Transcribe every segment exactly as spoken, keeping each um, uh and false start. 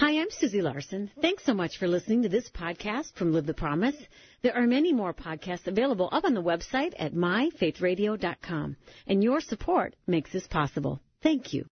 Hi, I'm Susie Larson. Thanks so much for listening to this podcast from Live the Promise. There are many more podcasts available up on the website at my faith radio dot com, and your support makes this possible. Thank you.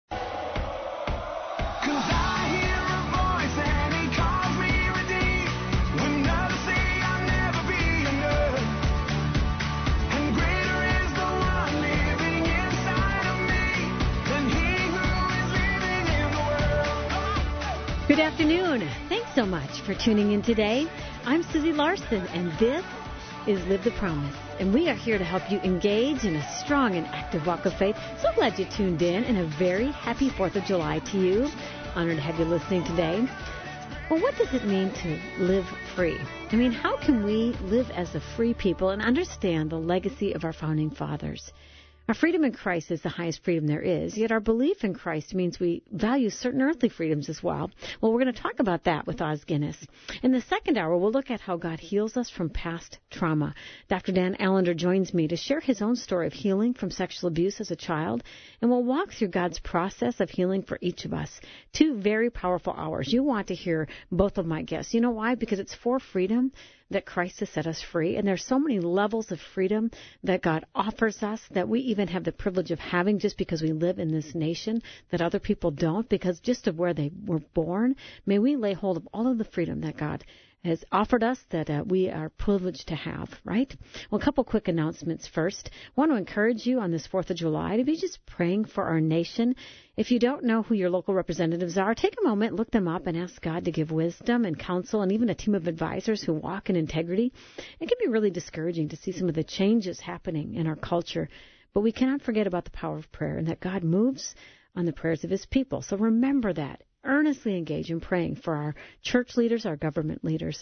Good afternoon. Thanks so much for tuning in today. I'm Susie Larson, and this is Live the Promise. And we are here to help you engage in a strong and active walk of faith. So glad you tuned in, and a very happy fourth of July to you. Honored to have you listening today. Well, what does it mean to live free? I mean, how can we live as a free people and understand the legacy of our founding fathers? Our freedom in Christ is the highest freedom there is, yet our belief in Christ means we value certain earthly freedoms as well. Well, we're going to talk about that with Os Guinness. In the second hour, we'll look at how God heals us from past trauma. Doctor Dan Allender joins me to share his own story of healing from sexual abuse as a child, and we'll walk through God's process of healing for each of us. Two very powerful hours. You want to hear both of my guests. You know why? Because it's for freedom that Christ has set us free. And there's so many levels of freedom that God offers us that we even have the privilege of having just because we live in this nation that other people don't, because just of where they were born. May we lay hold of all of the freedom that God has offered us that uh, we are privileged to have, right? Well, a couple quick announcements first. I want to encourage you on this fourth of July to be just praying for our nation. If you don't know who your local representatives are, take a moment, look them up, and ask God to give wisdom and counsel and even a team of advisors who walk in integrity. It can be really discouraging to see some of the changes happening in our culture, but we cannot forget about the power of prayer and that God moves on the prayers of his people. So remember that. Earnestly engage in praying for our church leaders, our government leaders.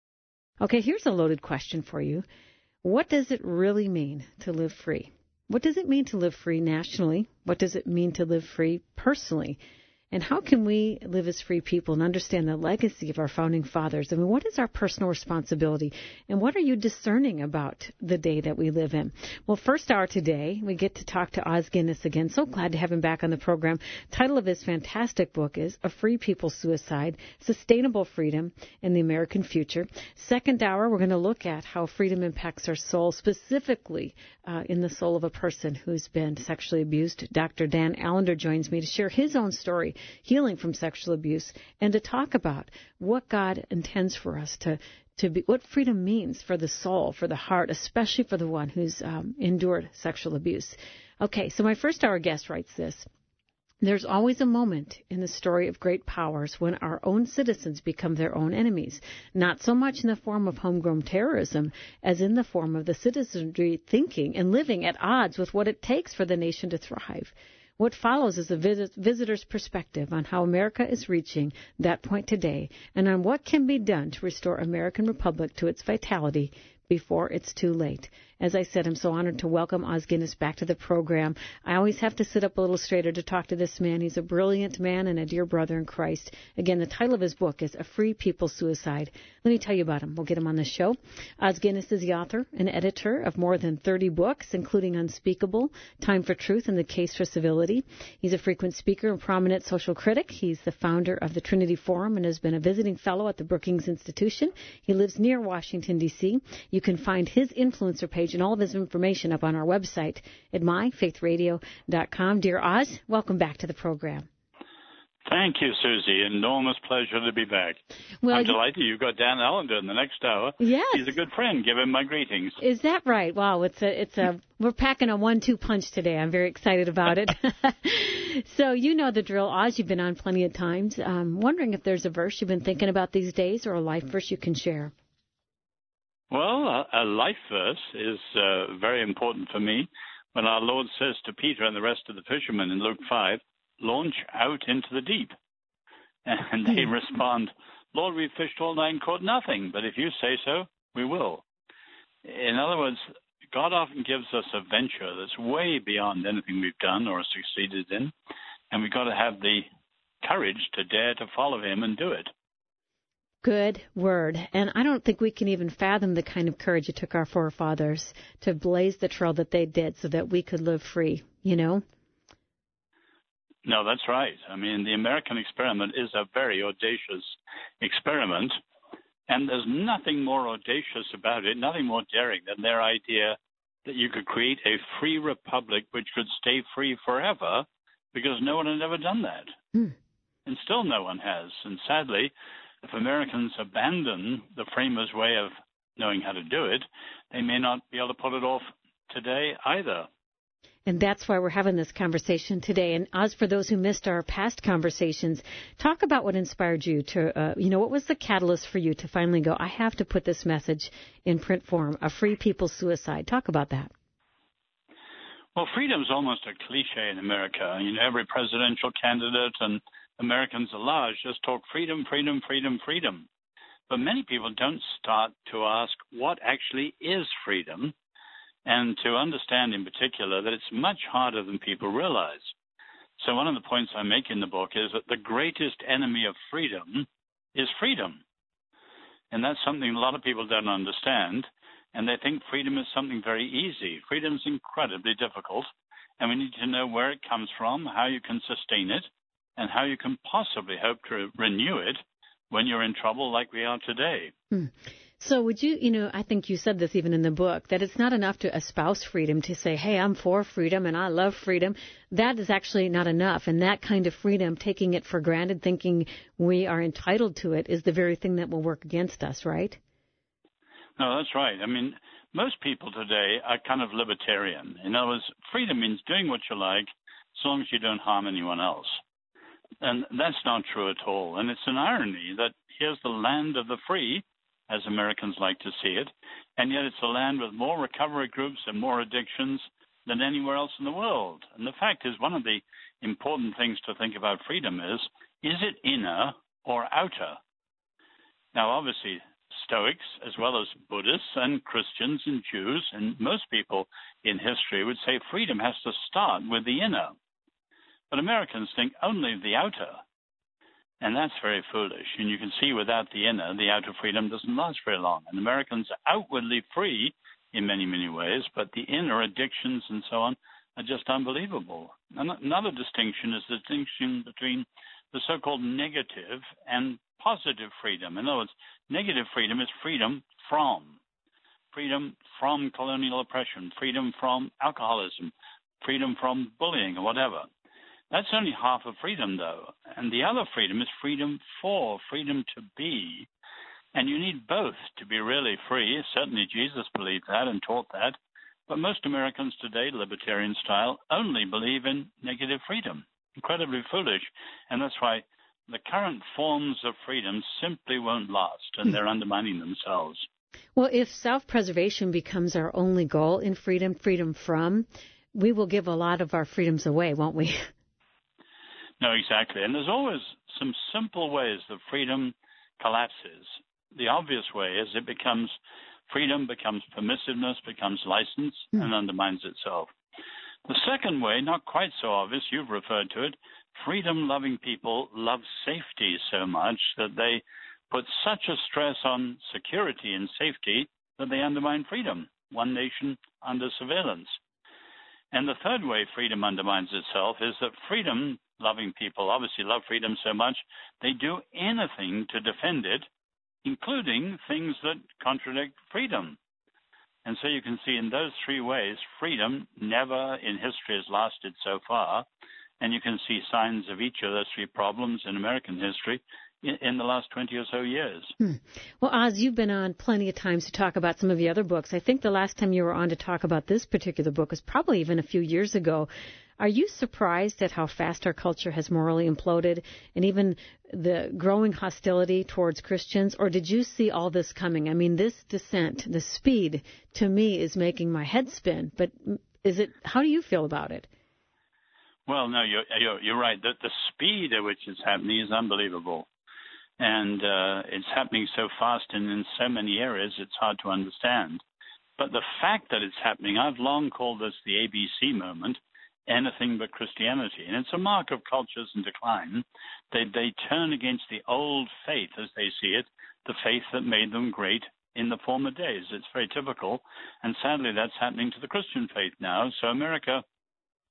Okay, here's a loaded question for you. What does it really mean to live free? What does it mean to live free nationally? What does it mean to live free personally? And how can we live as free people and understand the legacy of our founding fathers? I mean, what is our personal responsibility? And what are you discerning about the day that we live in? Well, first hour today, we get to talk to Os Guinness again. So glad to have him back on the program. Title of his fantastic book is A Free People's Suicide, Sustainable Freedom in the American Future. Second hour, we're going to look at how freedom impacts our soul, specifically uh, in the soul of a person who's been sexually abused. Doctor Dan Allender joins me to share his own story, healing from sexual abuse, and to talk about what God intends for us to to be, what freedom means for the soul, for the heart, especially for the one who's um, endured sexual abuse. Okay, so my first hour guest writes this. There's always a moment in the story of great powers when our own citizens become their own enemies, not so much in the form of homegrown terrorism as in the form of the citizenry thinking and living at odds with what it takes for the nation to thrive. What follows is a visit, visitor's perspective on how America is reaching that point today and on what can be done to restore American Republic to its vitality before it's too late. As I said, I'm so honored to welcome Os Guinness back to the program. I always have to sit up a little straighter to talk to this man. He's a brilliant man and a dear brother in Christ. Again, the title of his book is A Free People's Suicide. Let me tell you about him. We'll get him on the show. Os Guinness is the author and editor of more than thirty books, including Unspeakable, Time for Truth, and The Case for Civility. He's a frequent speaker and prominent social critic. He's the founder of the Trinity Forum and has been a visiting fellow at the Brookings Institution. He lives near Washington, D C You can find his influencer page and all of his information up on our website at my faith radio dot com. Dear Os, welcome back to the program. Thank you, Susie. Enormous pleasure to be back. Well, I'm delighted you got Dan Allender in the next hour. Yes. He's a good friend. Give him my greetings. Is that right? Wow, it's a, it's a, we're packing a one two punch today. I'm very excited about it. So you know the drill, Os. You've been on plenty of times. I'm wondering if there's a verse you've been thinking about these days or a life verse you can share. Well, a, a life verse is uh, very important for me. When our Lord says to Peter and the rest of the fishermen in Luke five, launch out into the deep. And they respond, Lord, we've fished all night and caught nothing, but if you say so, we will. In other words, God often gives us a venture that's way beyond anything we've done or succeeded in, and we've got to have the courage to dare to follow him and do it. Good word. And I don't think we can even fathom the kind of courage it took our forefathers to blaze the trail that they did so that we could live free, you know? No, that's right. I mean, the American experiment is a very audacious experiment, and there's nothing more audacious about it, nothing more daring than their idea that you could create a free republic which could stay free forever, because no one had ever done that. Hmm. And still no one has. And sadly, if Americans abandon the framers' way of knowing how to do it, they may not be able to pull it off today either. And that's why we're having this conversation today. And as for those who missed our past conversations, talk about what inspired you to, uh, you know, what was the catalyst for you to finally go, I have to put this message in print form, a free people's suicide. Talk about that. Well, freedom is almost a cliche in America. You know, every presidential candidate and Americans at large just talk freedom, freedom, freedom, freedom. But many people don't start to ask what actually is freedom, and to understand in particular that it's much harder than people realize. So one of the points I make in the book is that the greatest enemy of freedom is freedom. And that's something a lot of people don't understand, and they think freedom is something very easy. Freedom is incredibly difficult, and we need to know where it comes from, how you can sustain it, and how you can possibly hope to renew it when you're in trouble like we are today. Hmm. So would you, you know, I think you said this even in the book, that it's not enough to espouse freedom, to say, hey, I'm for freedom and I love freedom. That is actually not enough. And that kind of freedom, taking it for granted, thinking we are entitled to it, is the very thing that will work against us, right? No, that's right. I mean, most people today are kind of libertarian. In other words, freedom means doing what you like as long as you don't harm anyone else. And that's not true at all. And it's an irony that here's the land of the free, as Americans like to see it, and yet it's a land with more recovery groups and more addictions than anywhere else in the world. And the fact is, one of the important things to think about freedom is, is it inner or outer? Now, obviously, Stoics, as well as Buddhists and Christians and Jews and most people in history would say freedom has to start with the inner. But Americans think only of the outer. And that's very foolish. And you can see without the inner, the outer freedom doesn't last very long. And Americans are outwardly free in many, many ways, but the inner addictions and so on are just unbelievable. And another distinction is the distinction between the so-called negative and positive freedom. In other words, negative freedom is freedom from. Freedom from colonial oppression, freedom from alcoholism, freedom from bullying or whatever. That's only half of freedom, though. And the other freedom is freedom for, freedom to be. And you need both to be really free. Certainly Jesus believed that and taught that. But most Americans today, libertarian style, only believe in negative freedom. Incredibly foolish. And that's why the current forms of freedom simply won't last, and they're undermining themselves. Well, if self-preservation becomes our only goal in freedom, freedom from, we will give a lot of our freedoms away, won't we? No, exactly. And there's always some simple ways that freedom collapses. The obvious way is it becomes, freedom becomes permissiveness, becomes license, mm. and undermines itself. The second way, not quite so obvious, you've referred to it, freedom-loving people love safety so much that they put such a stress on security and safety that they undermine freedom, one nation under surveillance. And the third way freedom undermines itself is that freedom-loving people obviously love freedom so much, they do anything to defend it, including things that contradict freedom. And so you can see in those three ways, freedom never in history has lasted so far, and you can see signs of each of those three problems in American history in, in the last twenty or so years. Hmm. Well, Oz, you've been on plenty of times to talk about some of the other books. I think the last time you were on to talk about this particular book was probably even a few years ago. Are you surprised at how fast our culture has morally imploded and even the growing hostility towards Christians? Or did you see all this coming? I mean, this descent, the speed, to me, is making my head spin. But is it? How do you feel about it? Well, no, you're, you're, you're right. The, the speed at which it's happening is unbelievable. And uh, it's happening so fast and in so many areas, it's hard to understand. But the fact that it's happening, I've long called this the A B C moment, anything but Christianity. And it's a mark of cultures in decline. They, they turn against the old faith, as they see it, the faith that made them great in the former days. It's very typical. And sadly, that's happening to the Christian faith now. So America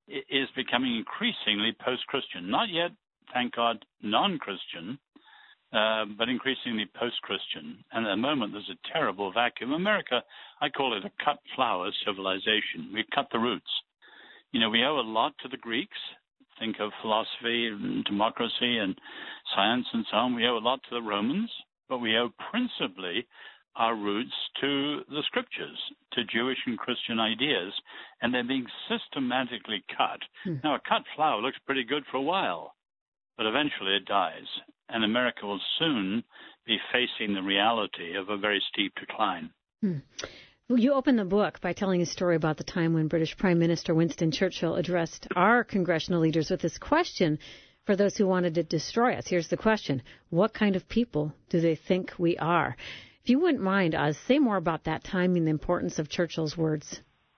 is becoming increasingly post-Christian. Not yet, thank God, non-Christian, uh, but increasingly post-Christian. And at the moment, there's a terrible vacuum. America, I call it a cut flower civilization. We've cut the roots. You know, we owe a lot to the Greeks. Think of philosophy and democracy and science and so on. We owe a lot to the Romans, but we owe principally our roots to the scriptures, to Jewish and Christian ideas, and they're being systematically cut. Hmm. Now, a cut flower looks pretty good for a while, but eventually it dies, and America will soon be facing the reality of a very steep decline. Hmm. Well, you open the book by telling a story about the time when British Prime Minister Winston Churchill addressed our congressional leaders with this question for those who wanted to destroy us. Here's the question. What kind of people do they think we are? If you wouldn't mind, Oz, say more about that time and the importance of Churchill's words.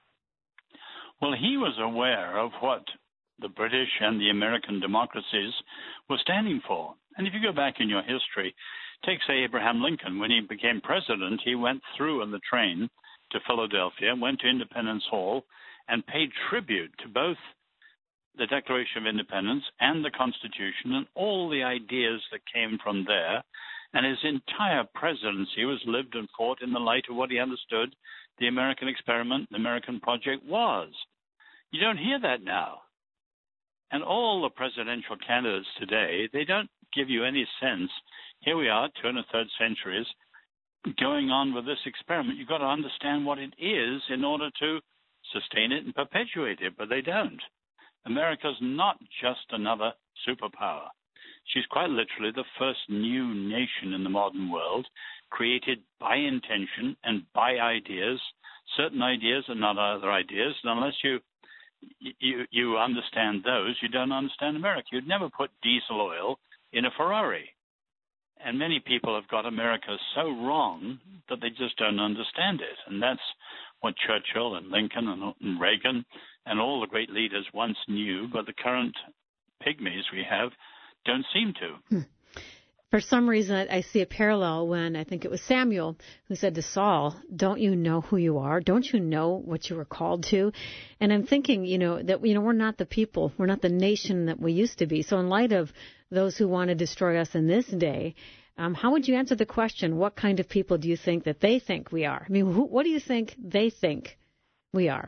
Well, he was aware of what the British and the American democracies were standing for. And if you go back in your history, take, say, Abraham Lincoln. When he became president, he went through on the train to Philadelphia, went to Independence Hall, and paid tribute to both the Declaration of Independence and the Constitution and all the ideas that came from there. And his entire presidency was lived and fought in the light of what he understood the American experiment, the American project was. You don't hear that now. And all the presidential candidates today, they don't give you any sense. Here we are, two and a third centuries, going on with this experiment. You've got to understand what it is in order to sustain it and perpetuate it, but they don't. America's not just another superpower. She's quite literally the first new nation in the modern world, created by intention and by ideas. Certain ideas are not other ideas, and unless you you you understand those, you don't understand America. You'd never put diesel oil in a Ferrari. And many people have got America so wrong that they just don't understand it. And that's what Churchill and Lincoln and, and Reagan and all the great leaders once knew, but the current pygmies we have don't seem to. Hmm. For some reason, I see a parallel when I think it was Samuel who said to Saul, don't you know who you are? Don't you know what you were called to? And I'm thinking, you know, that, you know, we're not the people. We're not the nation that we used to be. So in light of those who want to destroy us in this day, um, how would you answer the question, what kind of people do you think that they think we are? I mean, who, what do you think they think we are?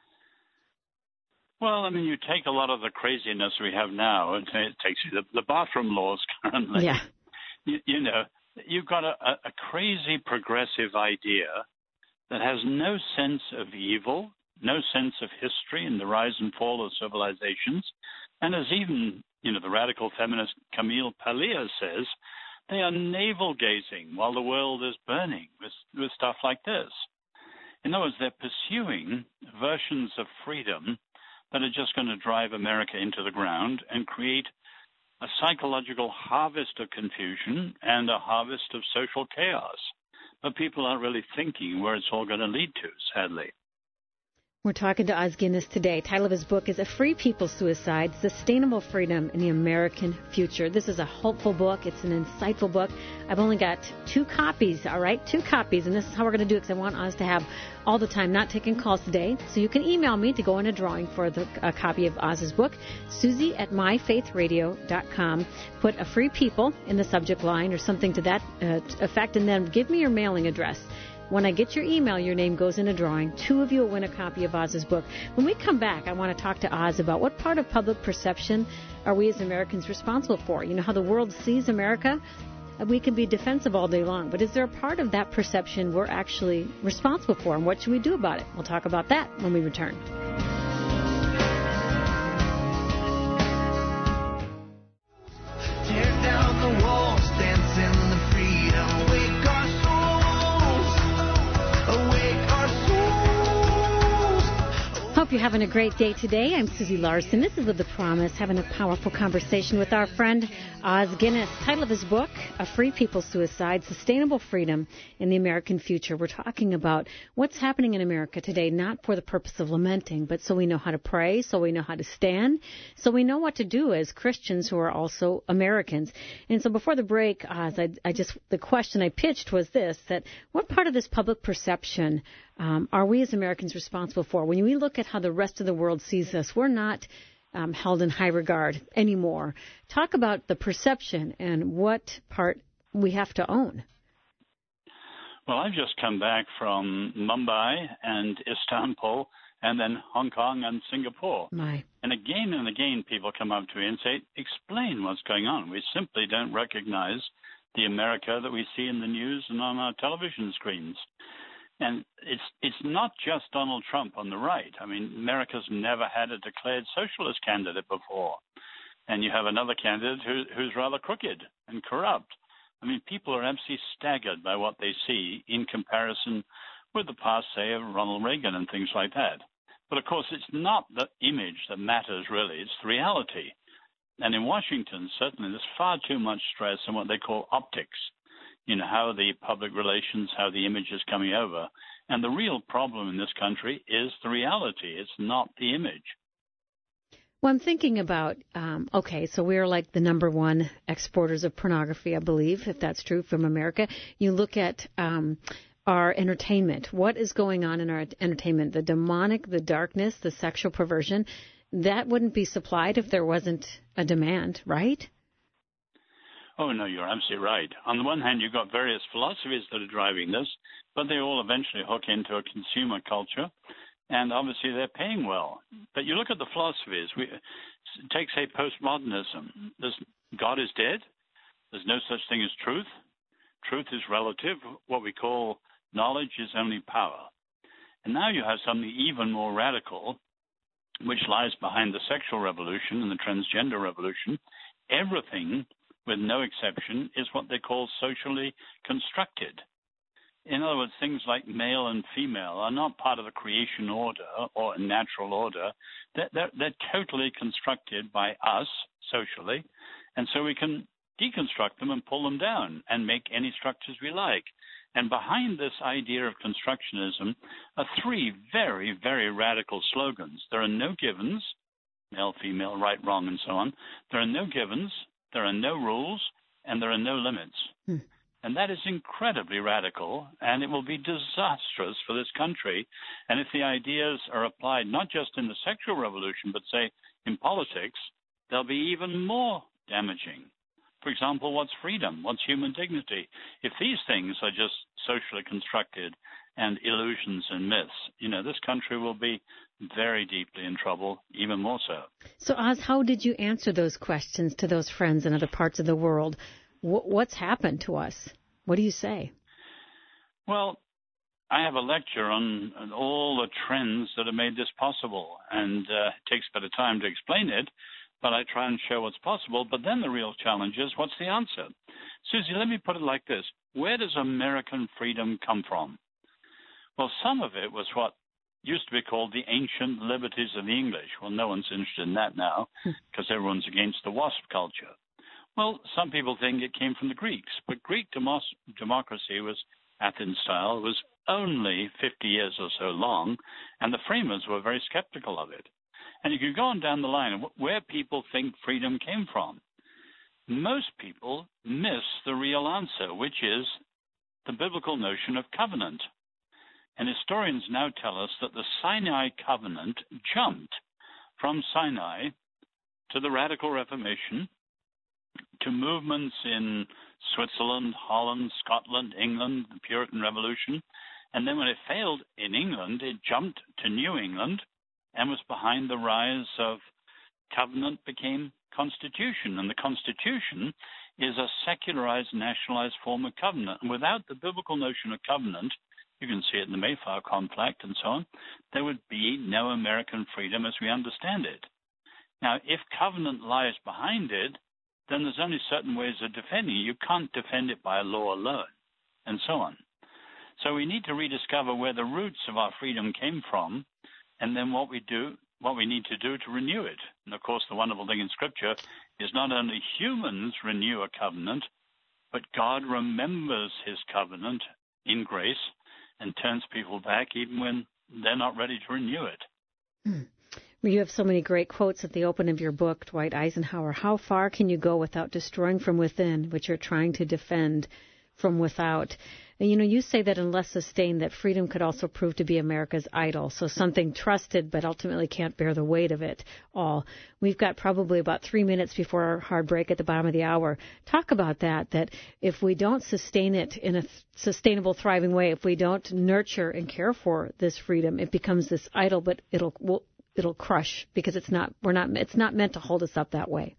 Well, I mean, you take a lot of the craziness we have now, and it takes you the, the bathroom laws currently. Yeah. You, you know, you've got a, a crazy progressive idea that has no sense of evil, no sense of history and the rise and fall of civilizations, and as even, you know, the radical feminist Camille Paglia says, they are navel-gazing while the world is burning with, with stuff like this. In other words, they're pursuing versions of freedom that are just going to drive America into the ground and create a psychological harvest of confusion and a harvest of social chaos. But people aren't really thinking where it's all going to lead to, sadly. We're talking to Os Guinness today. Title of his book is A Free People's Suicide, Sustainable Freedom in the American Future. This is a hopeful book. It's an insightful book. I've only got two copies, all right? Two copies, and this is how we're going to do it because I want Oz to have all the time, not taking calls today. So you can email me to go in a drawing for the, a copy of Oz's book, Susie at my faith radio dot com. Put A Free People in the subject line or something to that uh, effect, and then give me your mailing address. When I get your email, your name goes in a drawing. Two of you will win a copy of Oz's book. When we come back, I want to talk to Oz about what part of public perception are we as Americans responsible for? You know how the world sees America? We can be defensive all day long, but is there a part of that perception we're actually responsible for, and what should we do about it? We'll talk about that when we return. Tear down the walls, dance in the freedom, wake our souls, awake our souls. Hope you're having a great day today. I'm Susie Larson. This is With the Promise, having a powerful conversation with our friend Os Guinness. Title of his book, A Free People's Suicide, Sustainable Freedom in the American Future. We're talking about what's happening in America today, not for the purpose of lamenting, but so we know how to pray, so we know how to stand, so we know what to do as Christians who are also Americans. And so before the break, Oz, I, I just the question I pitched was this, that what part of this public perception um, are we as Americans responsible for? When we look at how the rest of the world sees us, we're not um, held in high regard anymore. Talk about the perception and what part we have to own. Well, I've just come back from Mumbai and Istanbul and then Hong Kong and Singapore. My. And again and again, people come up to me and say, explain what's going on. We simply don't recognize the America that we see in the news and on our television screens. And it's it's not just Donald Trump on the right. I mean, America's never had a declared socialist candidate before. And you have another candidate who, who's rather crooked and corrupt. I mean, people are absolutely staggered by what they see in comparison with the past, say, of Ronald Reagan and things like that. But, of course, it's not the image that matters, really. It's the reality. And in Washington, certainly, there's far too much stress on what they call optics, you know, how the public relations, how the image is coming over. And the real problem in this country is the reality. It's not the image. Well, I'm thinking about, um, okay, so we're like the number one exporters of pornography, I believe, if that's true, from America. You look at um, our entertainment. What is going on in our entertainment? The demonic, the darkness, the sexual perversion, that wouldn't be supplied if there wasn't a demand, right? Oh, no, you're absolutely right. On the one hand, you've got various philosophies that are driving this, but they all eventually hook into a consumer culture. And obviously they're paying well. But you look at the philosophies. We, take, say, postmodernism. There's, God is dead. There's no such thing as truth. Truth is relative. What we call knowledge is only power. And now you have something even more radical, which lies behind the sexual revolution and the transgender revolution. Everything, with no exception, is what they call socially constructed. In other words, things like male and female are not part of the creation order or natural order. They're, they're, they're totally constructed by us socially, and so we can deconstruct them and pull them down and make any structures we like. And behind this idea of constructionism are three very, very radical slogans. There are no givens, male, female, right, wrong, and so on. There are no givens, there are no rules, and there are no limits. Hmm. And that is incredibly radical, and it will be disastrous for this country. And if the ideas are applied not just in the sexual revolution, but, say, in politics, they'll be even more damaging. For example, what's freedom? What's human dignity? If these things are just socially constructed and illusions and myths, you know, this country will be very deeply in trouble, even more so. So, Oz, how did you answer those questions to those friends in other parts of the world? What's happened to us? What do you say? Well, I have a lecture on, on all the trends that have made this possible, and uh, it takes a bit of time to explain it, but I try and show what's possible. But then the real challenge is, what's the answer? Susie, let me put it like this. Where does American freedom come from? Well, some of it was what used to be called the ancient liberties of the English. Well, no one's interested in that now because everyone's against the WASP culture. Well, some people think it came from the Greeks, but Greek demos- democracy was Athens-style, was only fifty years or so long, and the framers were very skeptical of it. And you can go on down the line of where people think freedom came from. Most people miss the real answer, which is the biblical notion of covenant. And historians now tell us that the Sinai covenant jumped from Sinai to the Radical Reformation, to movements in Switzerland, Holland, Scotland, England, the Puritan Revolution. And then when it failed in England, it jumped to New England and was behind the rise of covenant became constitution. And the Constitution is a secularized, nationalized form of covenant. And without the biblical notion of covenant, you can see it in the Mayflower Compact and so on, there would be no American freedom as we understand it. Now, if covenant lies behind it, then there's only certain ways of defending it. You can't defend it by law alone, and so on. So we need to rediscover where the roots of our freedom came from, and then what we do, what we need to do to renew it. And of course, the wonderful thing in Scripture is not only humans renew a covenant, but God remembers his covenant in grace and turns people back even when they're not ready to renew it. Hmm. You have so many great quotes at the open of your book, Dwight Eisenhower. How far can you go without destroying from within what you're trying to defend from without? And, you know, you say that unless sustained, that freedom could also prove to be America's idol, so something trusted but ultimately can't bear the weight of it all. We've got probably about three minutes before our hard break at the bottom of the hour. Talk about that, that if we don't sustain it in a th- sustainable, thriving way, if we don't nurture and care for this freedom, it becomes this idol, but it'll will, it'll crush because it's not we're not it's not meant to hold us up that way.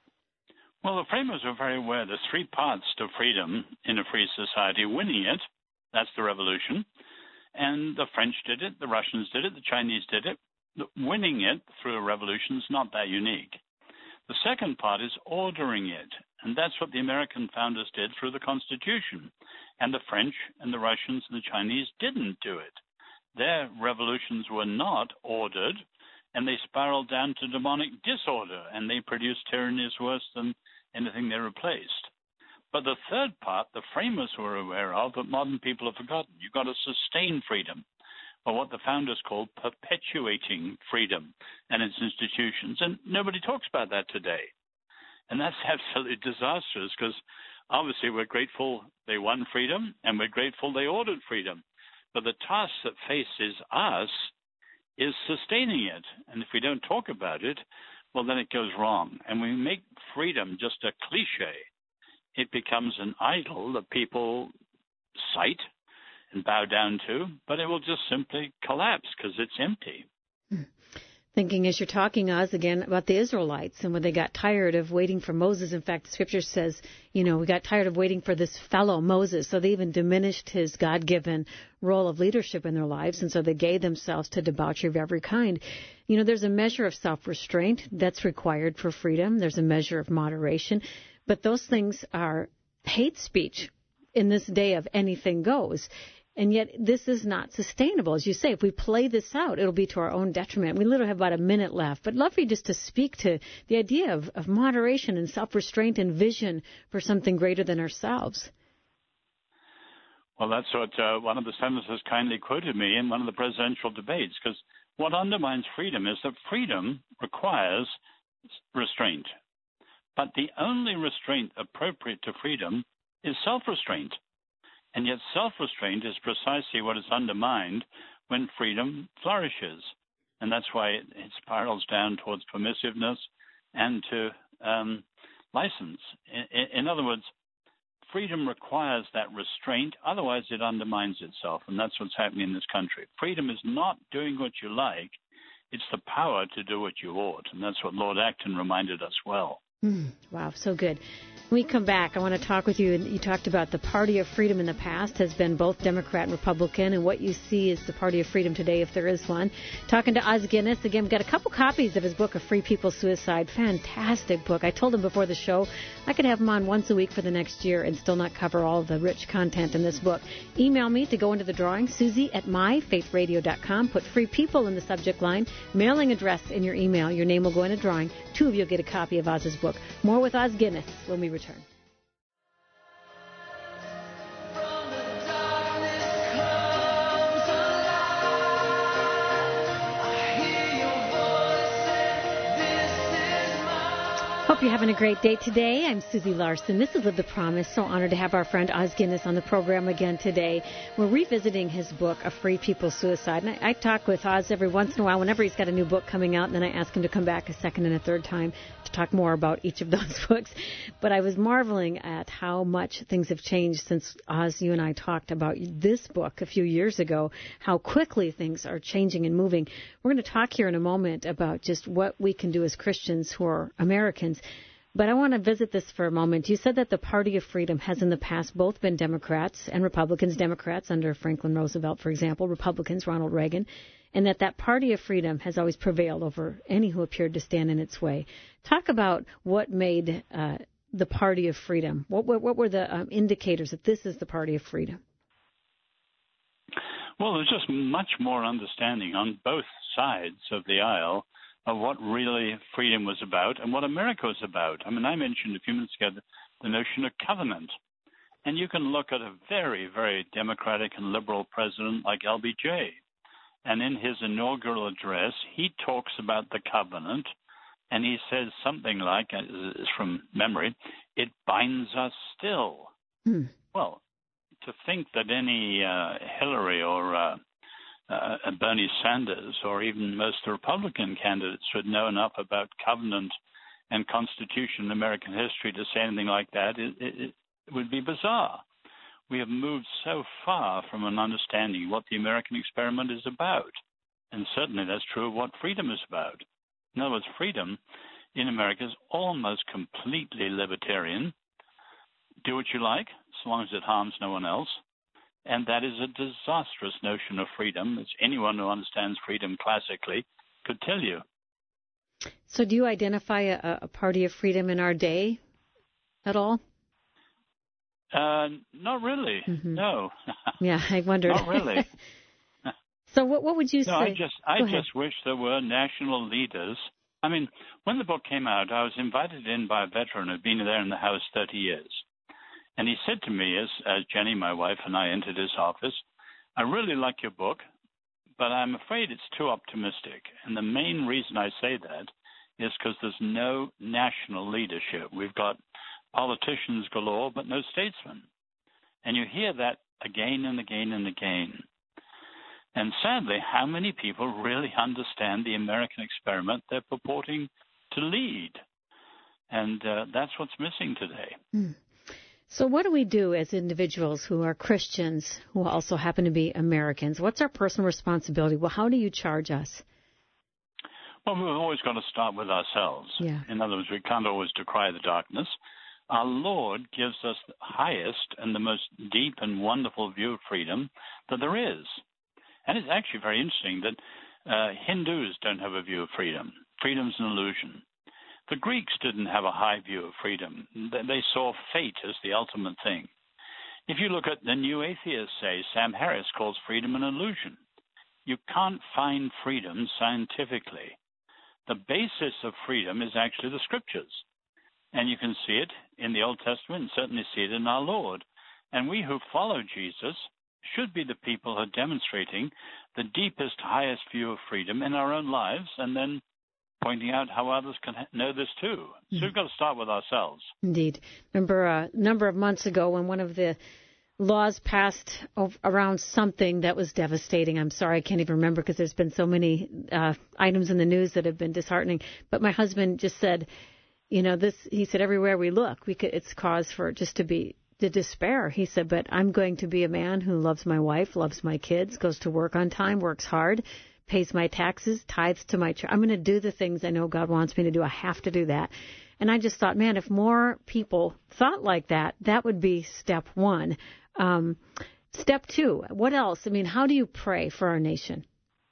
Well, the framers were very aware there's three parts to freedom in a free society. Winning it, that's the revolution. And the French did it, the Russians did it, the Chinese did it. Winning it through a revolution is not that unique. The second part is ordering it. And that's what the American founders did through the Constitution. And the French and the Russians and the Chinese didn't do it. Their revolutions were not ordered, and they spiraled down to demonic disorder, and they produced tyrannies worse than anything they replaced. But the third part, the framers were aware of, but modern people have forgotten. You've got to sustain freedom, or what the founders called perpetuating freedom and its institutions. And nobody talks about that today. And that's absolutely disastrous, because obviously we're grateful they won freedom, and we're grateful they ordered freedom. But the task that faces us is sustaining it. And if we don't talk about it, well, then it goes wrong. And we make freedom just a cliche. It becomes an idol that people cite and bow down to, but it will just simply collapse because it's empty. Thinking as you're talking, Oz, again, about the Israelites and when they got tired of waiting for Moses. In fact, the scripture says, you know, we got tired of waiting for this fellow Moses. So they even diminished his God-given role of leadership in their lives. And so they gave themselves to debauchery of every kind. You know, there's a measure of self-restraint that's required for freedom. There's a measure of moderation. But those things are hate speech in this day of anything goes. And yet this is not sustainable. As you say, if we play this out, it'll be to our own detriment. We literally have about a minute left. But I'd love for you just to speak to the idea of, of moderation and self-restraint and vision for something greater than ourselves. Well, that's what uh, one of the senators kindly quoted me in one of the presidential debates, because what undermines freedom is that freedom requires restraint. But the only restraint appropriate to freedom is self-restraint. And yet self-restraint is precisely what is undermined when freedom flourishes. And that's why it, it spirals down towards permissiveness and to um, license. In, in other words, freedom requires that restraint. Otherwise, it undermines itself. And that's what's happening in this country. Freedom is not doing what you like. It's the power to do what you ought. And that's what Lord Acton reminded us well. Mm, wow, so good. When we come back, I want to talk with you. You talked about the Party of Freedom in the past has been both Democrat and Republican, and what you see is the Party of Freedom today, if there is one. Talking to Os Guinness. Again, we've got a couple copies of his book, A Free People's Suicide. Fantastic book. I told him before the show I could have him on once a week for the next year and still not cover all the rich content in this book. Email me to go into the drawing, Susie at my faith radio dot com. Put Free People in the subject line. Mailing address in your email. Your name will go in a drawing. Two of you will get a copy of Oz's book. More with Os Guinness when we return. Hope you're having a great day today. I'm Susie Larson. This is Live the Promise. So honored to have our friend Os Guinness on the program again today. We're revisiting his book, A Free People's Suicide. And I, I talk with Os every once in a while whenever he's got a new book coming out, and then I ask him to come back a second and a third time to talk more about each of those books. But I was marveling at how much things have changed since, Os, you and I talked about this book a few years ago, how quickly things are changing and moving. We're going to talk here in a moment about just what we can do as Christians who are Americans. But I want to visit this for a moment. You said that the Party of Freedom has in the past both been Democrats and Republicans, Democrats under Franklin Roosevelt, for example, Republicans, Ronald Reagan, and that that Party of Freedom has always prevailed over any who appeared to stand in its way. Talk about what made uh, the Party of Freedom. What, what, what were the um, indicators that this is the Party of Freedom? Well, there's just much more understanding on both sides of the aisle of what really freedom was about and what America was about. I mean, I mentioned a few minutes ago the, the notion of covenant. And you can look at a very, very democratic and liberal president like L B J. And in his inaugural address, he talks about the covenant, and he says something like, it's from memory, it binds us still. Hmm. Well, to think that any uh, Hillary or uh, uh, Bernie Sanders or even most Republican candidates would know enough about covenant and Constitution and American history to say anything like that, it, it, it would be bizarre. We have moved so far from an understanding what the American experiment is about. And certainly that's true of what freedom is about. In other words, freedom in America is almost completely libertarian. Do what you like, as long as it harms no one else. And that is a disastrous notion of freedom, as anyone who understands freedom classically could tell you. So do you identify a, a party of freedom in our day at all? Uh, not really, mm-hmm. no. Yeah, I wondered. Not really. So what what would you no, say? I just I Go just ahead. wish there were national leaders. I mean, when the book came out, I was invited in by a veteran who'd been there in the house thirty years. And he said to me, as, as Jenny, my wife, and I entered his office, I really like your book, but I'm afraid it's too optimistic. And the main reason I say that is because there's no national leadership. We've got politicians galore, but no statesmen. And you hear that again and again and again. And sadly, how many people really understand the American experiment they're purporting to lead? And uh, that's what's missing today. Mm. So what do we do as individuals who are Christians who also happen to be Americans? What's our personal responsibility? Well, how do you charge us? Well, we've always got to start with ourselves. Yeah. In other words, we can't always decry the darkness. Our Lord gives us the highest and the most deep and wonderful view of freedom that there is. And it's actually very interesting that uh, Hindus don't have a view of freedom. Freedom's an illusion. The Greeks didn't have a high view of freedom. They saw fate as the ultimate thing. If you look at the new atheists say, Sam Harris calls freedom an illusion. You can't find freedom scientifically. The basis of freedom is actually the scriptures. And you can see it in the Old Testament and certainly see it in our Lord. And we who follow Jesus should be the people who are demonstrating the deepest, highest view of freedom in our own lives and then pointing out how others can know this too. So mm-hmm. we've got to start with ourselves. Indeed. Remember a number of months ago when one of the laws passed around something that was devastating. I'm sorry, I can't even remember because there's been so many uh, items in the news that have been disheartening. But my husband just said, you know, this, he said, everywhere we look, we could, it's cause for just to be to despair. He said, but I'm going to be a man who loves my wife, loves my kids, goes to work on time, works hard, pays my taxes, tithes to my church. I'm going to do the things I know God wants me to do. I have to do that. And I just thought, man, if more people thought like that, that would be step one. Um, step two, what else? I mean, how do you pray for our nation?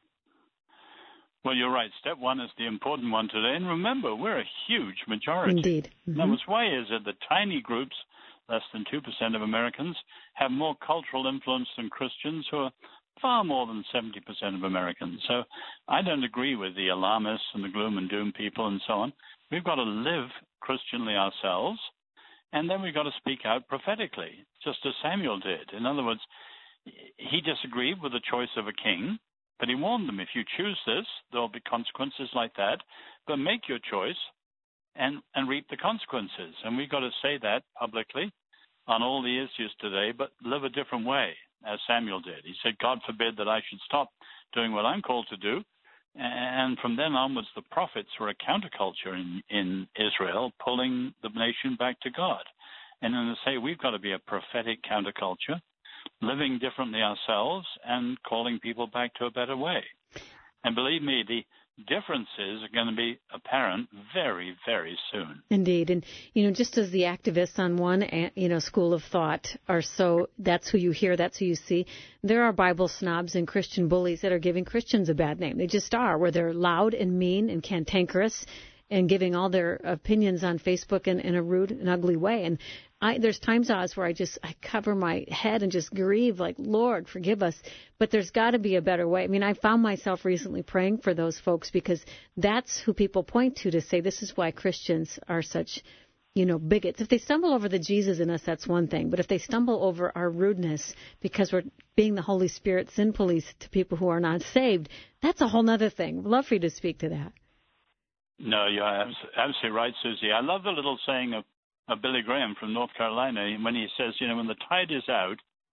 Well, you're right. Step one is the important one today. And remember, we're a huge majority. Indeed. Mm-hmm. Now, why is it that tiny groups, less than two percent of Americans, have more cultural influence than Christians, who are far more than seventy percent of Americans? So I don't agree with the alarmists and the gloom and doom people and so on. We've got to live Christianly ourselves, and then we've got to speak out prophetically, just as Samuel did. In other words, he disagreed with the choice of a king, but he warned them, if you choose this, there will be consequences like that, but make your choice and, and reap the consequences. And we've got to say that publicly on all the issues today, but live a different way, as Samuel did. He said, God forbid that I should stop doing what I'm called to do. And from then onwards, the prophets were a counterculture in, in Israel, pulling the nation back to God. And then they say we've got to be a prophetic counterculture, living differently ourselves and calling people back to a better way. And believe me, the differences are going to be apparent very, very soon. Indeed. And, you know, just as the activists on one, you know, school of thought are so, that's who you hear, that's who you see, there are Bible snobs and Christian bullies that are giving Christians a bad name. They just are, where they're loud and mean and cantankerous and giving all their opinions on Facebook in, in a rude and ugly way. And I, there's times, Oz, where I just I cover my head and just grieve, like, Lord, forgive us. But there's got to be a better way. I mean, I found myself recently praying for those folks because that's who people point to to say this is why Christians are such, you know, bigots. If they stumble over the Jesus in us, that's one thing. But if they stumble over our rudeness because we're being the Holy Spirit sin police to people who are not saved, that's a whole other thing. I'd love for you to speak to that. No, you're absolutely right, Susie. I love the little saying of, of Billy Graham from North Carolina when he says, you know, when the tide is out,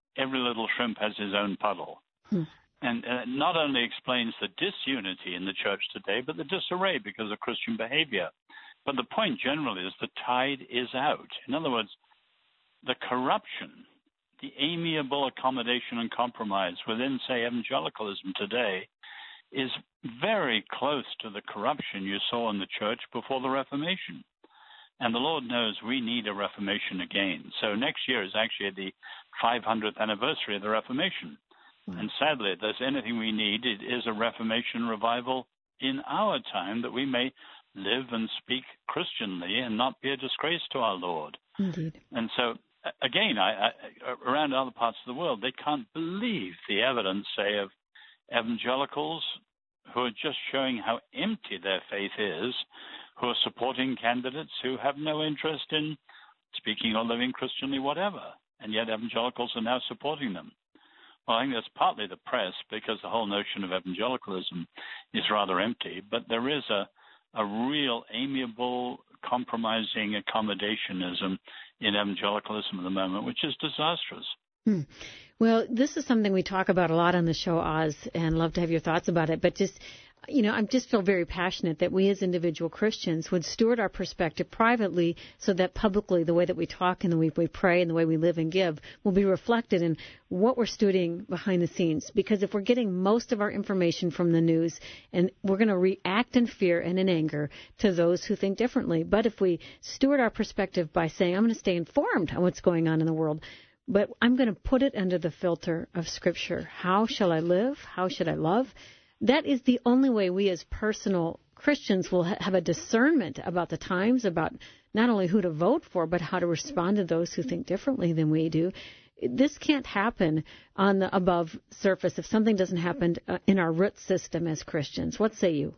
every little shrimp has his own puddle. Hmm. And uh, not only explains the disunity in the church today, but the disarray because of Christian behavior. But the point generally is the tide is out. In other words, the corruption, the amiable accommodation and compromise within, say, evangelicalism today is very close to the corruption you saw in the church before the Reformation. And the Lord knows we need a Reformation again. So next year is actually the five hundredth anniversary of the Reformation. Mm-hmm. And sadly, if there's anything we need, it is a Reformation revival in our time that we may live and speak Christianly and not be a disgrace to our Lord. Indeed. And so, again, I, I, around other parts of the world, they can't believe the evidence, say, of evangelicals who are just showing how empty their faith is, who are supporting candidates who have no interest in speaking or living Christianly, whatever, and yet evangelicals are now supporting them. Well, I think that's partly the press, because the whole notion of evangelicalism is rather empty, but there is a, a real amiable, compromising accommodationism in evangelicalism at the moment, which is disastrous. Hmm. Well, this is something we talk about a lot on the show, Oz, and love to have your thoughts about it. But just, you know, I just feel very passionate that we as individual Christians would steward our perspective privately so that publicly the way that we talk and the way we pray and the way we live and give will be reflected in what we're stewarding behind the scenes. Because if we're getting most of our information from the news, and we're going to react in fear and in anger to those who think differently. But if we steward our perspective by saying, I'm going to stay informed on what's going on in the world, but I'm going to put it under the filter of Scripture. How shall I live? How should I love? That is the only way we as personal Christians will ha- have a discernment about the times, about not only who to vote for, but how to respond to those who think differently than we do. This can't happen on the above surface if something doesn't happen uh, in our root system as Christians. What say you?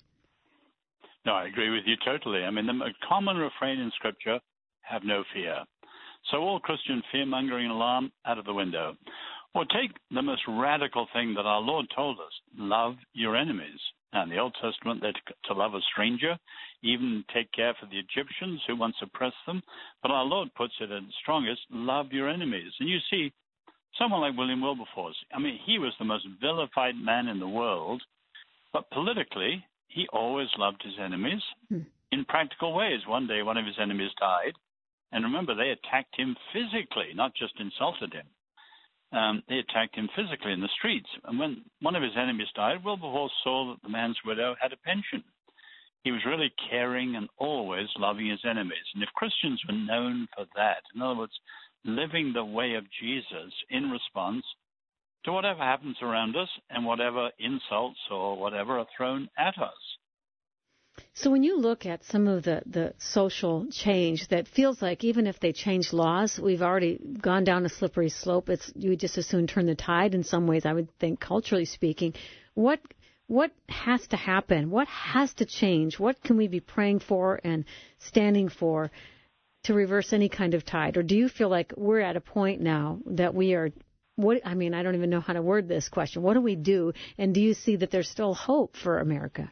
No, I agree with you totally. I mean, the common refrain in Scripture, have no fear. So all Christian fear-mongering and alarm out of the window. Or take the most radical thing that our Lord told us, love your enemies. Now, in the Old Testament, they're to love a stranger, even take care for the Egyptians who once oppressed them. But our Lord puts it at its strongest, love your enemies. And you see, someone like William Wilberforce, I mean, he was the most vilified man in the world, but politically, he always loved his enemies hmm. in practical ways. One day, one of his enemies died. And remember, they attacked him physically, not just insulted him. Um, they attacked him physically in the streets. And when one of his enemies died, Wilberforce saw that the man's widow had a pension. He was really caring and always loving his enemies. And if Christians were known for that, in other words, living the way of Jesus in response to whatever happens around us and whatever insults or whatever are thrown at us. So when you look at some of the, the social change that feels like even if they change laws, we've already gone down a slippery slope. It's you would just as soon turn the tide in some ways, I would think, culturally speaking. What what has to happen? What has to change? What can we be praying for and standing for to reverse any kind of tide? Or do you feel like we're at a point now that we are, what I mean, I don't even know how to word this question. What do we do? And do you see that there's still hope for America?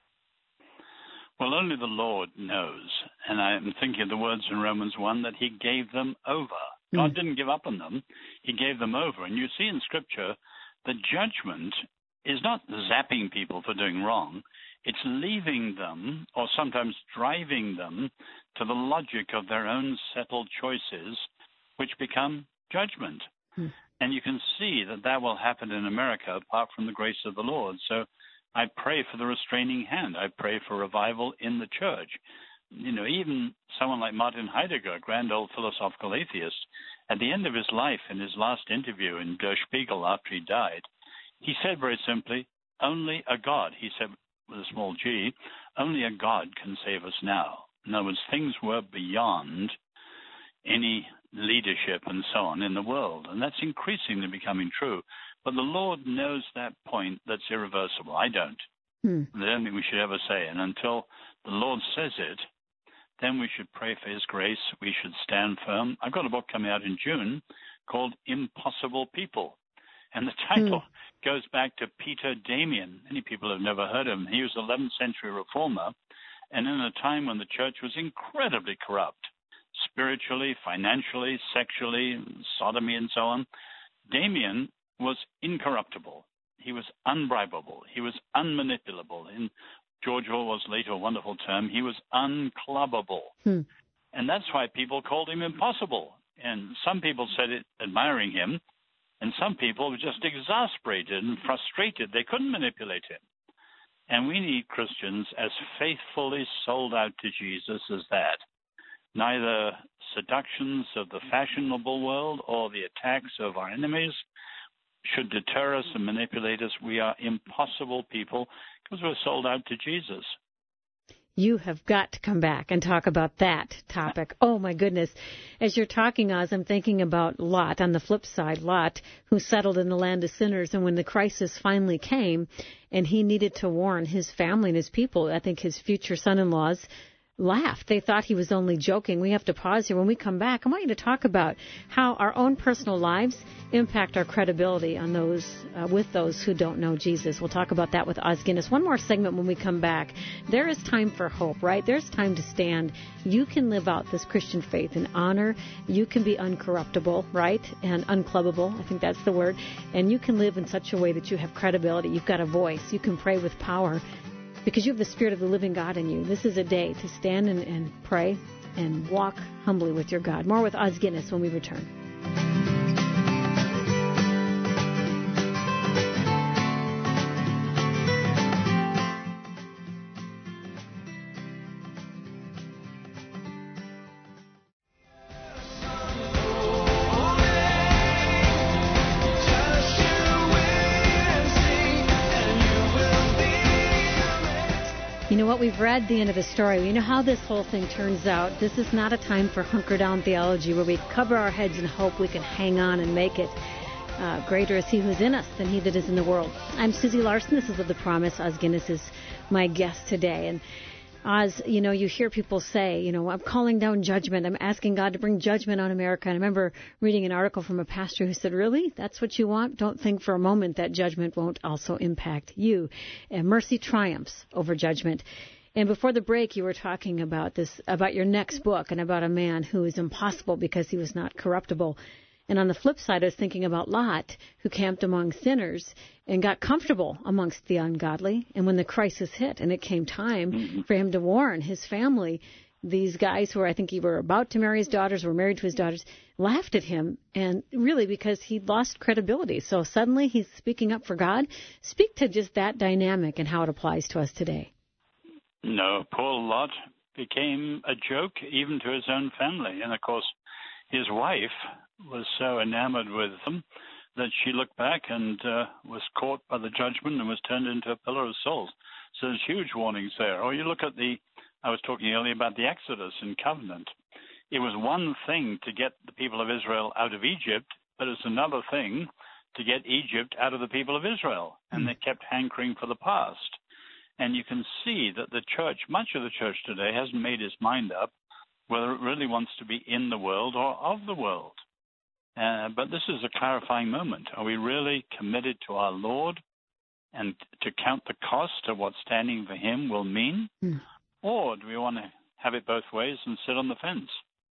Well, only the Lord knows. And I'm thinking of the words in Romans one that he gave them over. God mm. didn't give up on them. He gave them over. And you see in Scripture that judgment is not zapping people for doing wrong. It's leaving them, or sometimes driving them, to the logic of their own settled choices, which become judgment. Mm. And you can see that that will happen in America apart from the grace of the Lord. So I pray for the restraining hand. I pray for revival in the church. You know, even someone like Martin Heidegger, a grand old philosophical atheist, at the end of his life, in his last interview in Der Spiegel after he died, he said very simply, only a God, he said with a small g, only a God can save us now. In other words, things were beyond any leadership and so on in the world, and that's increasingly becoming true. But the Lord knows that point that's irreversible. I don't. Hmm. I don't think we should ever say it. And until the Lord says it, then we should pray for his grace. We should stand firm. I've got a book coming out in June called Impossible People. And the title hmm. goes back to Peter Damian. Many people have never heard of him. He was an eleventh century reformer, and in a time when the church was incredibly corrupt, spiritually, financially, sexually, sodomy and so on. Damien was incorruptible. He was unbribable. He was unmanipulable. In George Orwell's later wonderful term, he was unclubbable. Hmm. And that's why people called him impossible. And some people said it admiring him, and some people were just exasperated and frustrated. They couldn't manipulate him. And we need Christians as faithfully sold out to Jesus as that. Neither seductions of the fashionable world or the attacks of our enemies should deter us and manipulate us. We are impossible people because we're sold out to Jesus. You have got to come back and talk about that topic. Oh, my goodness. As you're talking, Oz, I'm thinking about Lot, on the flip side, Lot, who settled in the land of sinners. And when the crisis finally came and he needed to warn his family and his people, I think his future son-in-laws laughed. They thought he was only joking. We have to pause here. When we come back, I want you to talk about how our own personal lives impact our credibility on those uh, with those who don't know Jesus. We'll talk about that with Os Guinness. One more segment when we come back. There is time for hope, right? There's time to stand. You can live out this Christian faith in honor. You can be uncorruptible, right? And unclubbable. I think that's the word. And you can live in such a way that you have credibility. You've got a voice. You can pray with power, because you have the Spirit of the living God in you. This is a day to stand and, and pray and walk humbly with your God. More with Os Guinness when we return. You know what? We've read the end of the story. You know how this whole thing turns out. This is not a time for hunker-down theology where we cover our heads and hope we can hang on and make it. Uh, greater is he who's in us than he that is in the world. I'm Susie Larson. This is Of the Promise. Os Guinness is my guest today. And Oz, you know, you hear people say, you know, I'm calling down judgment. I'm asking God to bring judgment on America. And I remember reading an article from a pastor who said, really? That's what you want? Don't think for a moment that judgment won't also impact you. And mercy triumphs over judgment. And before the break, you were talking about this, about your next book and about a man who is impossible because he was not corruptible. And on the flip side, I was thinking about Lot, who camped among sinners and got comfortable amongst the ungodly. And when the crisis hit and it came time mm-hmm. for him to warn his family, these guys who were, I think he were about to marry his daughters, were married to his daughters, laughed at him, and really because he'd lost credibility. So suddenly he's speaking up for God. Speak to just that dynamic and how it applies to us today. No, poor Lot became a joke even to his own family. And, of course, his wife was so enamored with him that she looked back and uh, was caught by the judgment and was turned into a pillar of salt. So there's huge warnings there. Or you look at the, I was talking earlier about the Exodus and Covenant. It was one thing to get the people of Israel out of Egypt, but it's another thing to get Egypt out of the people of Israel. And they kept hankering for the past. And you can see that the church, much of the church today, hasn't made its mind up whether it really wants to be in the world or of the world. Uh, but this is a clarifying moment. Are we really committed to our Lord and to count the cost of what standing for him will mean? Mm. Or do we want to have it both ways and sit on the fence?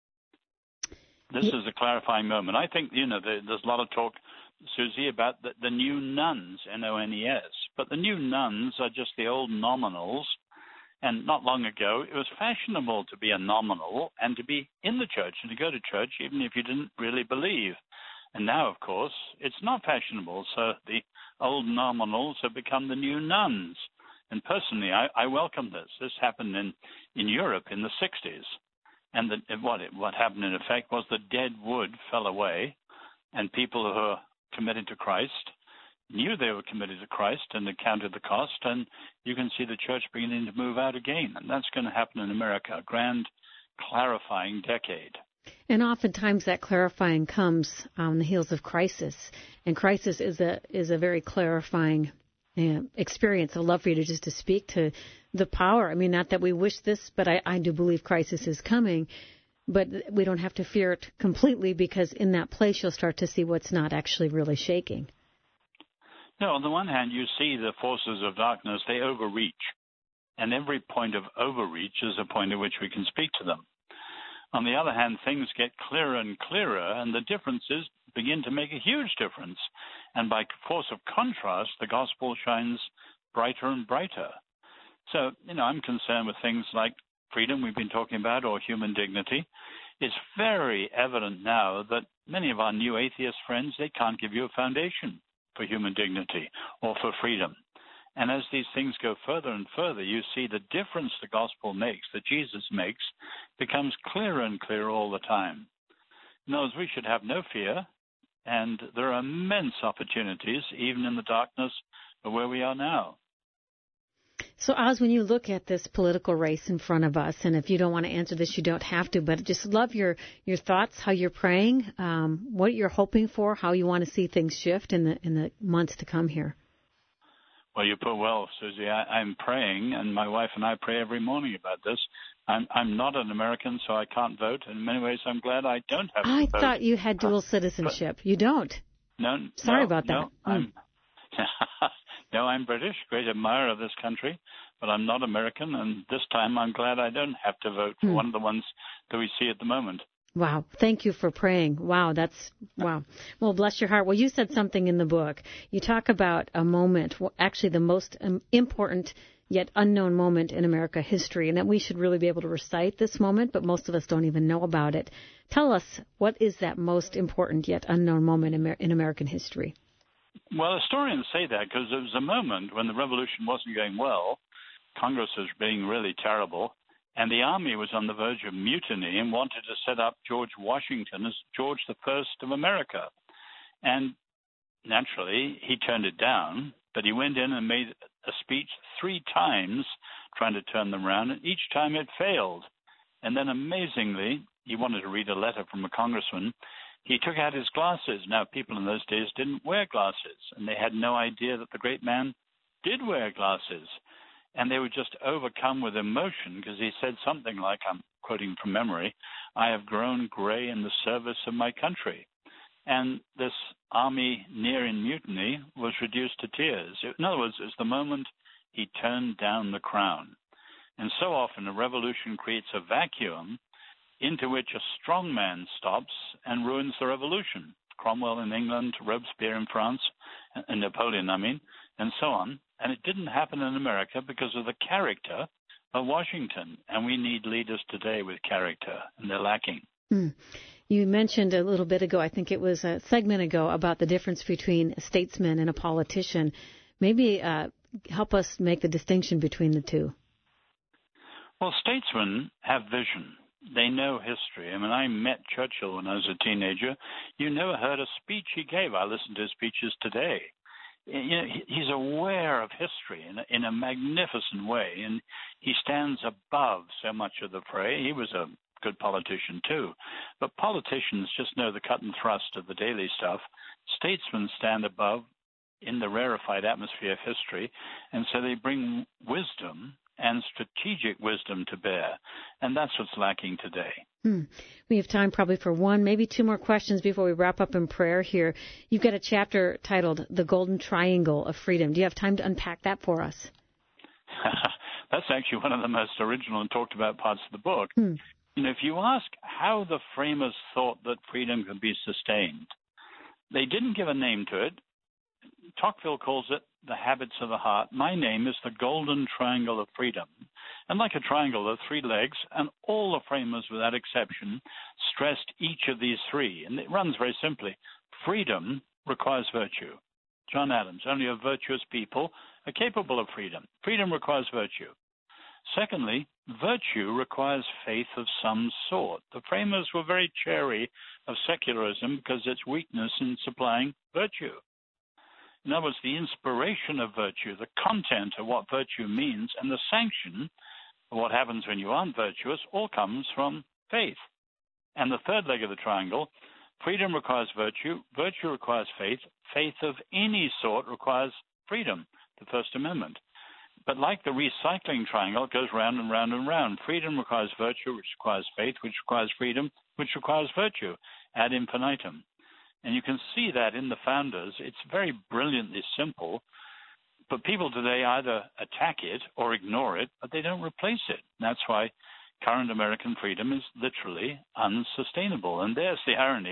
This yeah. is a clarifying moment. I think, you know, there, there's a lot of talk, Susie, about the, the new nuns, N O N E S. But the new nuns are just the old nominals. And not long ago, it was fashionable to be a nominal and to be in the church and to go to church even if you didn't really believe. And now, of course, it's not fashionable. So the old nominals have become the new nuns. And personally, I, I welcome this. This happened in, in Europe in the sixties. And the, what, it, what happened, in effect, was the dead wood fell away, and people who are committed to Christ knew they were committed to Christ and they counted the cost, and you can see the church beginning to move out again. And that's going to happen in America, a grand clarifying decade. And oftentimes that clarifying comes on the heels of crisis. And crisis is a is a very clarifying uh, experience. I'd love for you to just to speak to the power. I mean, not that we wish this, but I, I do believe crisis is coming. But we don't have to fear it completely, because in that place you'll start to see what's not actually really shaking. No, on the one hand, you see the forces of darkness, they overreach. And every point of overreach is a point at which we can speak to them. On the other hand, things get clearer and clearer, and the difference is begin to make a huge difference. And by force of contrast, the gospel shines brighter and brighter. So, you know, I'm concerned with things like freedom we've been talking about, or human dignity. It's very evident now that many of our new atheist friends, they can't give you a foundation for human dignity or for freedom. And as these things go further and further, you see the difference the gospel makes, that Jesus makes, becomes clearer and clearer all the time. In other words, we should have no fear, and there are immense opportunities, even in the darkness of where we are now. So, Oz, when you look at this political race in front of us, and if you don't want to answer this, you don't have to, but just love your, your thoughts, how you're praying, um, what you're hoping for, how you want to see things shift in the in the months to come here. Well, you put well, Susie. I, I'm praying, and my wife and I pray every morning about this. I'm, I'm not an American, so I can't vote. In many ways, I'm glad I don't have to I vote. I thought you had dual citizenship. But, you don't. No. Sorry no, about that. No, mm. I'm, no, I'm British, great admirer of this country, but I'm not American, and this time I'm glad I don't have to vote for mm. one of the ones that we see at the moment. Wow. Thank you for praying. Wow. That's, wow. Well, bless your heart. Well, you said something in the book. You talk about a moment, actually the most important yet unknown moment in America history, and that we should really be able to recite this moment, but most of us don't even know about it. Tell us, what is that most important yet unknown moment in, Amer- in American history? Well, historians say that because it was a moment when the revolution wasn't going well, Congress was being really terrible, and the army was on the verge of mutiny and wanted to set up George Washington as George the First of America. And naturally, he turned it down, but he went in and made a speech three times trying to turn them around, and each time it failed. And then amazingly, he wanted to read a letter from a congressman. He took out his glasses. Now, people in those days didn't wear glasses, and they had no idea that the great man did wear glasses. And they were just overcome with emotion because he said something like, I'm quoting from memory, "I have grown gray in the service of my country." And this army near in mutiny was reduced to tears. In other words, it was the moment he turned down the crown. And so often a revolution creates a vacuum into which a strong man stops and ruins the revolution. Cromwell in England, Robespierre in France, and Napoleon, I mean, and so on. And it didn't happen in America because of the character of Washington. And we need leaders today with character, and they're lacking. Hmm. You mentioned a little bit ago, I think it was a segment ago, about the difference between a statesman and a politician. Maybe uh, help us make the distinction between the two. Well, statesmen have vision. They know history. I mean, I met Churchill when I was a teenager. You never heard a speech he gave. I listen to his speeches today. You know, he's aware of history in a, in a magnificent way, and he stands above so much of the fray. He was a good politician, too. But politicians just know the cut and thrust of the daily stuff. Statesmen stand above in the rarefied atmosphere of history, and so they bring wisdom and strategic wisdom to bear, and that's what's lacking today. Hmm. We have time probably for one, maybe two more questions before we wrap up in prayer here. You've got a chapter titled The Golden Triangle of Freedom. Do you have time to unpack that for us? That's actually one of the most original and talked about parts of the book. Hmm. You know, if you ask how the framers thought that freedom could be sustained, they didn't give a name to it. Tocqueville calls it the habits of the heart. My name is the Golden Triangle of Freedom. And like a triangle, there are three legs, and all the framers, without exception, stressed each of these three. And it runs very simply. Freedom requires virtue. John Adams, only a virtuous people are capable of freedom. Freedom requires virtue. Secondly, virtue requires faith of some sort. The framers were very chary of secularism because its weakness in supplying virtue. In other words, the inspiration of virtue, the content of what virtue means, and the sanction of what happens when you aren't virtuous all comes from faith. And the third leg of the triangle, freedom requires virtue, virtue requires faith, faith of any sort requires freedom, the First Amendment. But like the recycling triangle, it goes round and round and round. Freedom requires virtue, which requires faith, which requires freedom, which requires virtue, ad infinitum. And you can see that in the founders. It's very brilliantly simple, but people today either attack it or ignore it, but they don't replace it. And that's why current American freedom is literally unsustainable. And there's the irony.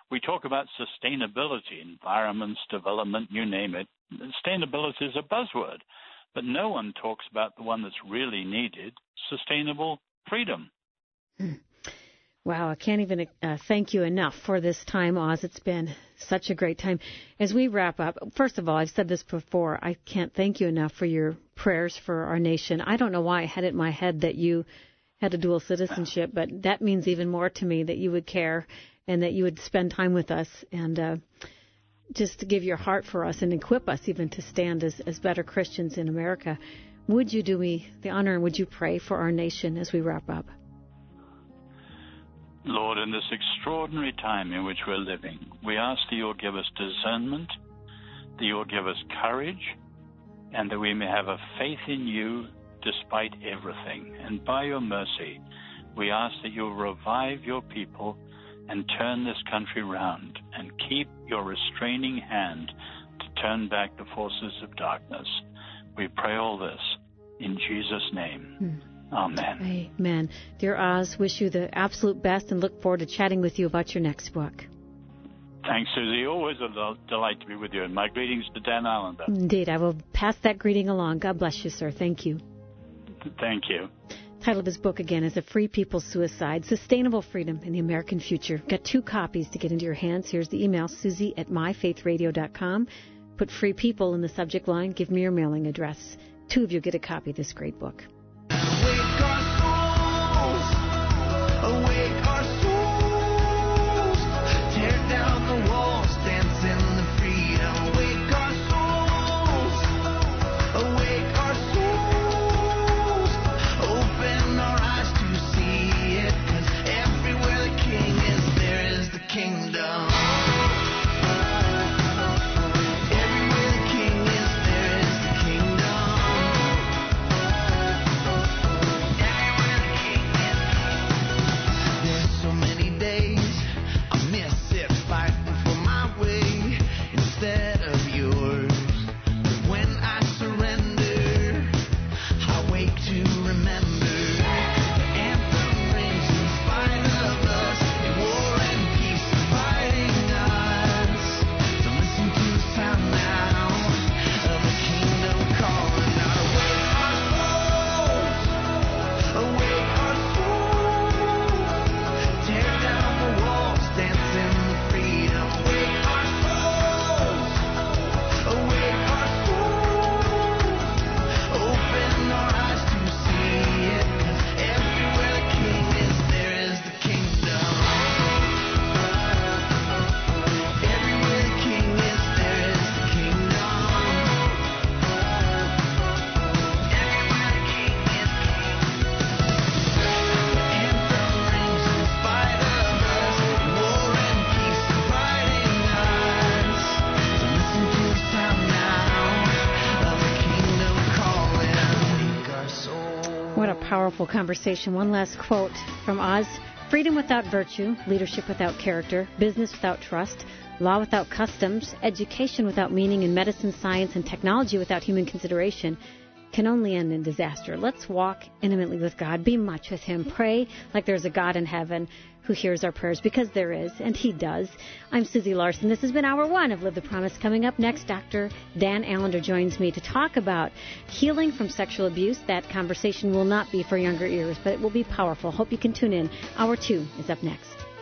We talk about sustainability, environments, development, you name it. Sustainability is a buzzword, but no one talks about the one that's really needed, sustainable freedom. Hmm. Wow, I can't even uh, thank you enough for this time, Oz. It's been such a great time. As we wrap up, first of all, I've said this before, I can't thank you enough for your prayers for our nation. I don't know why I had it in my head that you had a dual citizenship, but that means even more to me that you would care and that you would spend time with us and uh, just to give your heart for us and equip us even to stand as, as better Christians in America. Would you do me the honor and would you pray for our nation as we wrap up? Lord, in this extraordinary time in which we're living, we ask that you'll give us discernment, that you'll give us courage, and that we may have a faith in you despite everything. And by your mercy, we ask that you'll revive your people and turn this country round and keep your restraining hand to turn back the forces of darkness. We pray all this in Jesus' name. Hmm. Amen. Amen. Dear Oz, wish you the absolute best and look forward to chatting with you about your next book. Thanks, Susie. Always a delight to be with you. And my greetings to Dan Allender. Indeed. I will pass that greeting along. God bless you, sir. Thank you. Thank you. The title of his book, again, is A Free People's Suicide, Sustainable Freedom in the American Future. Got two copies to get into your hands. Here's the email, Susie at my faith radio dot com. Put Free People in the subject line. Give me your mailing address. Two of you get a copy of this great book. Awake our souls, tear down the walls, dance in the freedom. Awake our souls, awake our souls, open our eyes to see it, 'cause everywhere the King is, there is the kingdom. Everywhere the King is, there is the kingdom. Everywhere the King is. There's so many days I miss it, fighting for my way instead of yours. But when I surrender, I wake to remember the anthem rings in spite of us, in war and peace fighting us. So listen to the sound now of the kingdom calling out. Awake our souls, awake our souls. Tear down the walls, dance in the freedom. Awake our souls, awake our souls. Open our eyes to see it, 'cause everywhere the King is, there is the kingdom. Everywhere the King is, there is the kingdom. Everywhere the King is, the anthem rings in spite of us, war and peace fighting us. So listen to the sound now of the kingdom calling. Wake our souls. What a powerful conversation. One last quote from Oz. Freedom without virtue, leadership without character, business without trust, law without customs, education without meaning, and medicine, science, and technology without human consideration can only end in disaster. Let's walk intimately with God, be much with Him, pray like there's a God in heaven who hears our prayers, because there is, and He does. I'm Susie Larson. This has been Hour One of Live the Promise. Coming up next, Doctor Dan Allender joins me to talk about healing from sexual abuse. That conversation will not be for younger ears, but it will be powerful. Hope you can tune in. Hour Two is up next.